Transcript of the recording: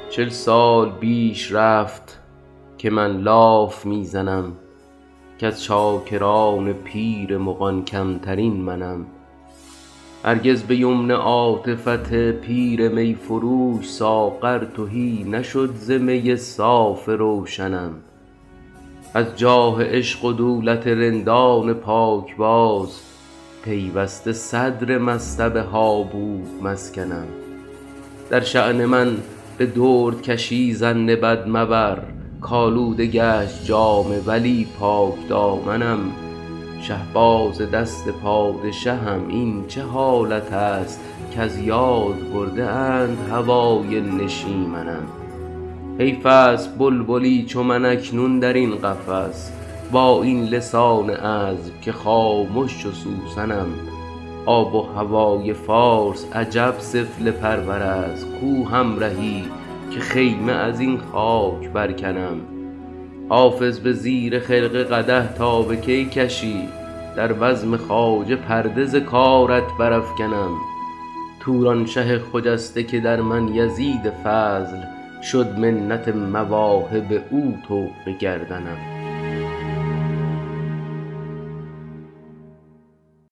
40 سال بیش رفت که من لاف میزنم، که از چاکران پیر مغان کمترین منم. هرگز به یمن عاطفت پیر می فروش ساغر تهی نشد ز می صاف روشنم. از جاه عشق و دولت رندان پاکباز، پیوسته صدر مصطبه ها بود مسکنم. در شأن من به دردکشی ظن بد مبر، کآلوده گشت جامه ولی پاک دامنم. شهباز دست پادشهم این چه حالت است، کز یاد برده اند هوای نشیمنم. حیف است بلبلی چو من اکنون در این قفس، با این لسان عذب که خامش چو سوسنم. آب و هوای فارس عجب سفله پرور است، کو همرهی که خیمه از این خاک برکنم. حافظ به زیر خرقه قدح تا به کی کشی، در بزم خواجه پرده ز کارت برافکنم. تورانشه خجسته که در من یزید فضل، شد منت مواهب او طوق گردنم.